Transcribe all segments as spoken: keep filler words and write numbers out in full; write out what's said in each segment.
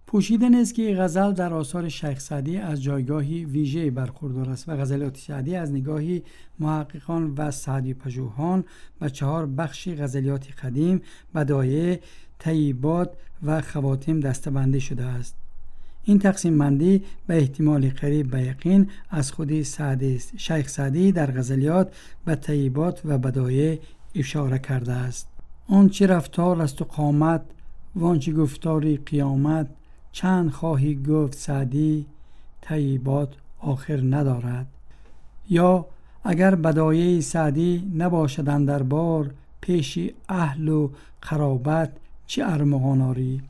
پوشیده نیست که غزل در آثار شیخ سعدی از جایگاهی ویژه برخوردار است و غزلیات سعدی از نگاهی محققان و سعدی پژوهان به چهار بخش غزلیات قدیم، بدایع، طیبات و خواتم دسته‌بندی شده است. این تقسیم بندی به احتمال قریب به یقین از خود سعدی است. شیخ سعدی در غزلیات به طیبات و بدایع اشاره کرده است. آن چه رفتار است و قامت، وان چه گفتاری قیامت، چند خواهی گفت سعدی، طیبات آخر ندارد. یا اگر بدایع سعدی نباشد اندر بار، پیش اهل و قرابت چه ارمغان آری.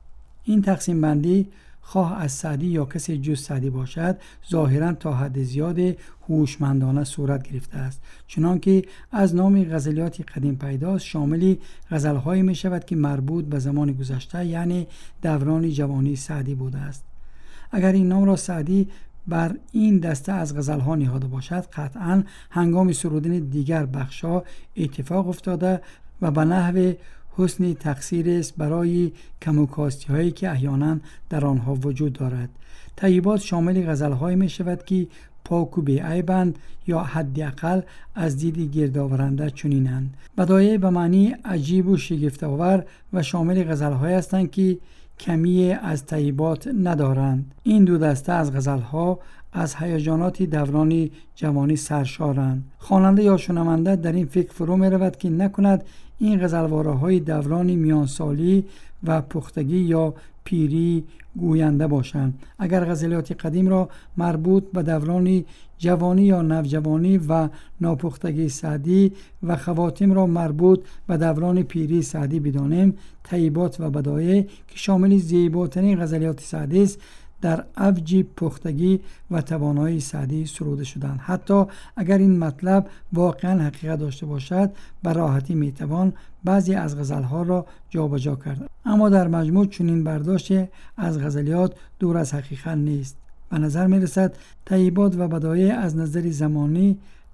این تقسیم بندی خواه از سعدی یا کسی جز سعدی باشد ظاهراً تا حد زیاد هوشمندانه صورت گرفته است، چنانکه از نام غزلیات قدیم پیداست شاملی غزل‌هایی می شود که مربوط به زمان گذشته یعنی دوران جوانی سعدی بوده است. اگر این نام را سعدی بر این دسته از غزل‌ها نهاده باشد، قطعاً هنگام سرودن دیگر بخش‌ها اتفاق افتاده و به نحو حسن تقصیر است برای کم و کاستی هایی که احیانا در آنها وجود دارد. طیبات شامل غزل‌هایی می شود که پاک و بی‌عیبند یا حداقل از دید گردآورنده چنینند. بدایع به معنی عجیب و شگفت‌آور و شامل غزل‌هایی هستند که کمی از طیبات ندارند. این دو دسته از غزل‌ها از هیجانات دوران جوانی سرشارند. خواننده یا شنونده در این فکر فرو می رود که نکند این غزلواره های دوران میانسالی و پختگی یا پیری گوینده باشند. اگر غزلیات قدیم را مربوط به دوران جوانی یا نوجوانی و ناپختگی سعدی و خواتم را مربوط به دوران پیری سعدی بدانیم، طیبات و بدایع که شامل زیباترین غزلیات سعدی است در اوج پختگی و توانایی سعدی سروده شدند. حتی اگر این مطلب واقعا حقیقت داشته باشد، به راحتی میتوان بعضی از غزلها را جابجا کرد، اما در مجموع چنین برداشت از غزلیات دور از حقیقت نیست. به نظر میرسد طیبات و بدایع از نظر زمانی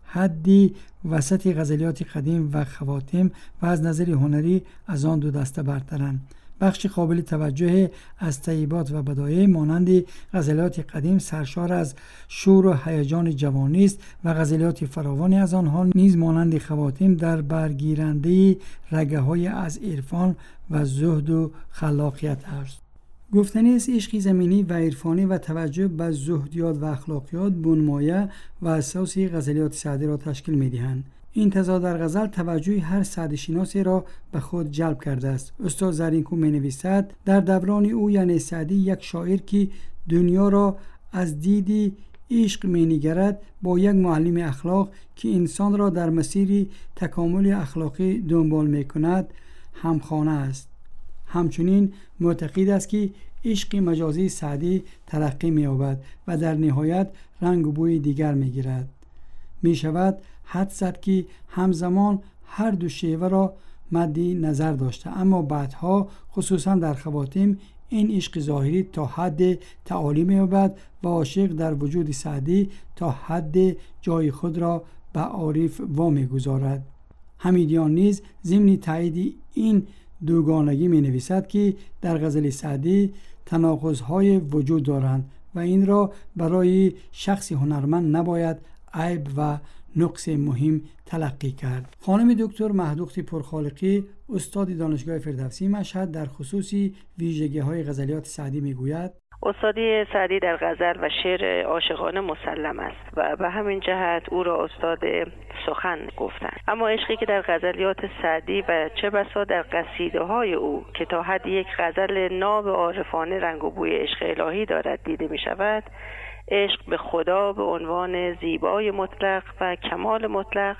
حدی وسط غزلیات قدیم و خواتم و از نظر هنری از آن دو دسته برترند. بخش قابل توجه از طیبات و بدایع مانند غزلیات قدیم سرشار از شور و هیجان جوانی است و غزلیات فراوانی از آنها نیز مانند خواتم در برگیرنده رگه‌های از عرفان و زهد و خلاقیت است. گفتنی است عشق زمینی و عرفانی و توجه به زهدیات و اخلاقیات بنمایه و اساس غزلیات سعدی را تشکیل می‌دهند. این تضاد در غزل توجه هر سعدی شناسی را به خود جلب کرده است. استاد زرینکو می نویسد در دوران او یعنی سعدی یک شاعر که دنیا را از دید عشق می نگرد با یک معلم اخلاق که انسان را در مسیر تکامل اخلاقی دنبال می کند همخانه است. همچنین معتقد است که عشق مجازی سعدی ترقی می یابد و در نهایت رنگ و بوی دیگر می گیرد. می شود حد زد که همزمان هر دو شیوه را مد نظر داشته، اما بعدها خصوصا در خواتم این عشق ظاهری تا حد تعالی می یابد و عاشق در وجود سعدی تا حد جای خود را به عارف وامی گذارد. حمیدیان نیز ضمن تایید این دوگانگی می نویسد که در غزل سعدی تناقض‌های وجود دارند و این را برای شخص هنرمند نباید عیب و نقص مهم تلقی کرد. خانم دکتر مهدوخت پرخالقی استاد دانشگاه فردوسی مشهد در خصوص ویژگی‌های غزلیات سعدی میگوید: استادی سعدی در غزل و شعر عاشقانه مسلم است و به همین جهت او را استاد سخن گفتند. اما عشقی که در غزلیات سعدی و چه بسا در قصیده های او که تا حد یک غزل ناب عارفانه رنگ و بوی عشق الهی دارد دیده می شود، عشق به خدا به عنوان زیبای مطلق و کمال مطلق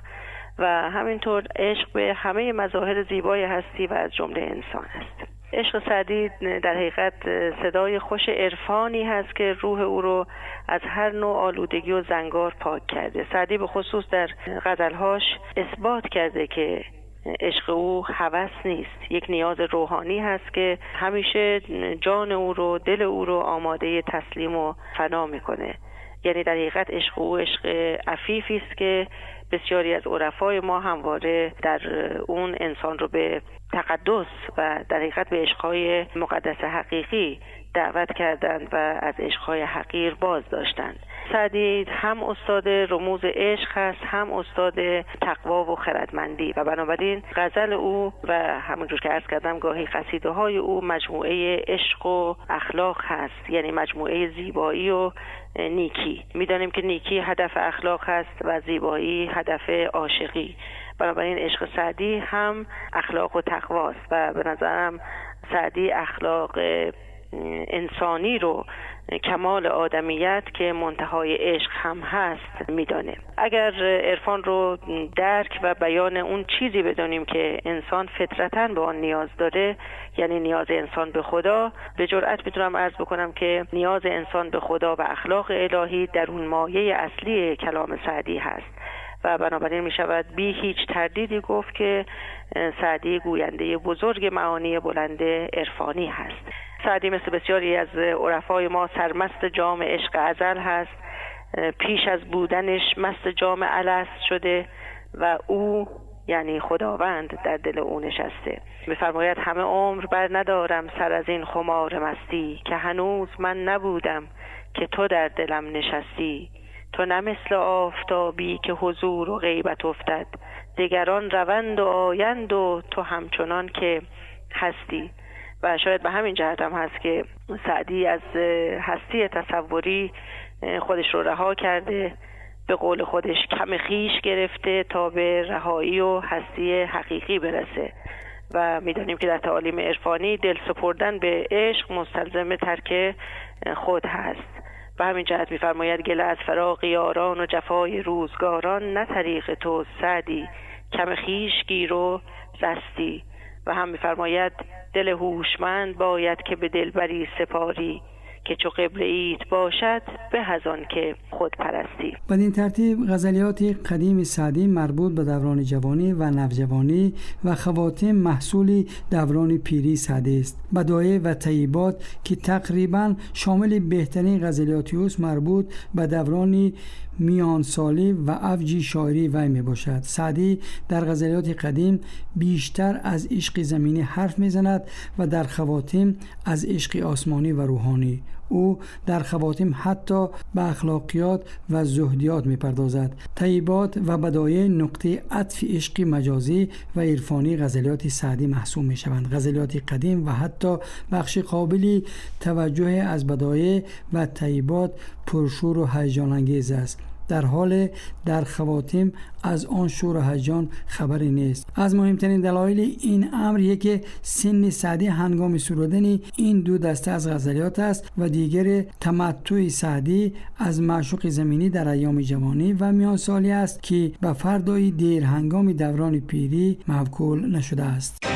و همینطور عشق به همه مظاهر زیبای هستی و از جمله انسان است. عشق سعدی در حقیقت صدای خوش عرفانی هست که روح او رو از هر نوع آلودگی و زنگار پاک کرده. سعدی به خصوص در غزلهاش اثبات کرده که عشق او هوس نیست، یک نیاز روحانی هست که همیشه جان او رو، دل او رو آماده تسلیم و فنا میکنه. یعنی در حقیقت عشق او عشق عفیفی است که بسیاری از عرفای ما همواره در اون انسان رو به تقدس و در حقیقت به عشقهای مقدس حقیقی دعوت کردند و از عشقهای حقیر باز داشتند. سعدی هم استاد رموز عشق هست، هم استاد تقوا و خردمندی و بنابراین غزل او و همونجور که عرض کردم گاهی قصیده های او مجموعه عشق و اخلاق هست، یعنی مجموعه زیبایی و نیکی. میدانیم که نیکی هدف اخلاق هست و زیبایی هدف عاشقی. بنابراین عشق سعدی هم اخلاق و تقواست و به نظرم سعدی اخلاق انسانی رو، کمال آدمیت که منتهای عشق هم هست میدانه. اگر عرفان رو درک و بیان اون چیزی بدانیم که انسان فطرتاً به آن نیاز داره، یعنی نیاز انسان به خدا، به جرئت میتونم عرض بکنم که نیاز انسان به خدا و اخلاق الهی در اون مایه اصلی کلام سعدی هست و بنابراین می شود بی هیچ تردیدی گفت که سعدی گوینده بزرگ معانی بلند عرفانی هست. سعدی مثل بسیاری از عرفای ما سرمست جام عشق ازل هست، پیش از بودنش مست جام الست شده و او یعنی خداوند در دل او نشسته. می‌فرماید همه عمر بر ندارم سر از این خمار مستی، که هنوز من نبودم که تو در دلم نشستی. تو نه مثل آفتابی که حضور و غیبت افتد، دیگران روند و آیند و تو همچنان که هستی. و شاید به همین جهت هم هست که سعدی از هستی تصوری خودش رو رها کرده، به قول خودش کم خیش گرفته تا به رهایی و هستی حقیقی برسه و میدونیم که در تعالیم عرفانی دل سپردن به عشق مستلزم ترک خود هست. به همین جهت می‌فرماید گله از فراق یاران و جفای روزگاران، نه طریق تو سعدی کم خیش گیر و رستی. و هم می‌فرماید دل هوشمند باید که به دلبری سپاری، که چو قبله ایت باشد به از آن که خود پرستی. بدین ترتیب غزلیات قدیم سعدی مربوط به دوران جوانی و نوجوانی و خواتیم محصول دوران پیری سعدی است. بدایع و طیبات که تقریبا شامل بهترین غزلیات اوست مربوط به دوران میان سالی و افج شاعری وی می باشد. سعدی در غزلیات قدیم بیشتر از عشق زمینی حرف می زند و در خواتیم از عشق آسمانی و روحانی. او در خواتیم حتی به اخلاقیات و زهدیات می پردازد. طیبات و بدایع نقطه عطف عشقی مجازی و عرفانی غزلیات سعدی محسوب می شوند. غزلیات قدیم و حتی بخش قابلی توجه از بدایع و طیبات پرشور و هیجان انگیز است، در حال در خواتیم از آن شور و هیجان خبری نیست. از مهمترین دلایل این امر یکی سن سعدی هنگام سرودن این دو دسته از غزلیات است و دیگر تمتع سعدی از معشوق زمینی در ایام جوانی و میان سالی است که به فردای دیر هنگام دوران پیری موکول نشده است.